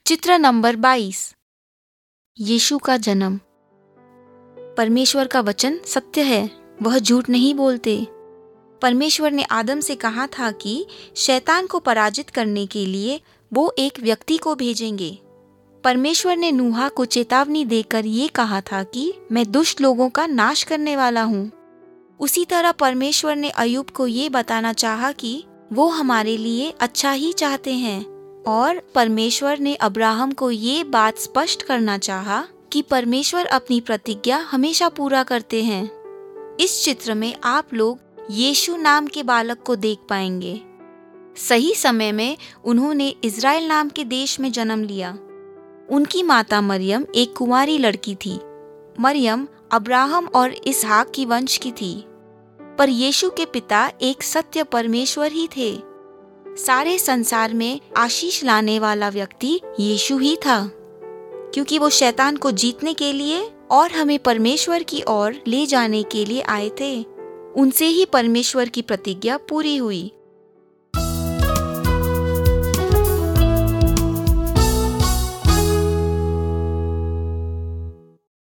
चित्र नंबर 22। यीशु का जन्म। परमेश्वर का वचन सत्य है, वह झूठ नहीं बोलते। परमेश्वर ने आदम से कहा था कि शैतान को पराजित करने के लिए वो एक व्यक्ति को भेजेंगे। परमेश्वर ने नूहा को चेतावनी देकर ये कहा था कि मैं दुष्ट लोगों का नाश करने वाला हूँ। उसी तरह परमेश्वर ने अय्यूब को ये बताना चाहा कि वो हमारे लिए अच्छा ही चाहते हैं, और परमेश्वर ने अब्राहम को ये बात स्पष्ट करना चाहा कि परमेश्वर अपनी प्रतिज्ञा हमेशा पूरा करते हैं। इस चित्र में आप लोग यीशु नाम के बालक को देख पाएंगे। सही समय में उन्होंने इज़राइल नाम के देश में जन्म लिया। उनकी माता मरियम एक कुंवारी लड़की थी। मरियम अब्राहम और इसहाक की वंश की थी, पर यीशु के पिता एक सत्य परमेश्वर ही थे। सारे संसार में आशीष लाने वाला व्यक्ति यीशु ही था, क्योंकि वो शैतान को जीतने के लिए और हमें परमेश्वर की ओर ले जाने के लिए आए थे। उनसे ही परमेश्वर की प्रतिज्ञा पूरी हुई।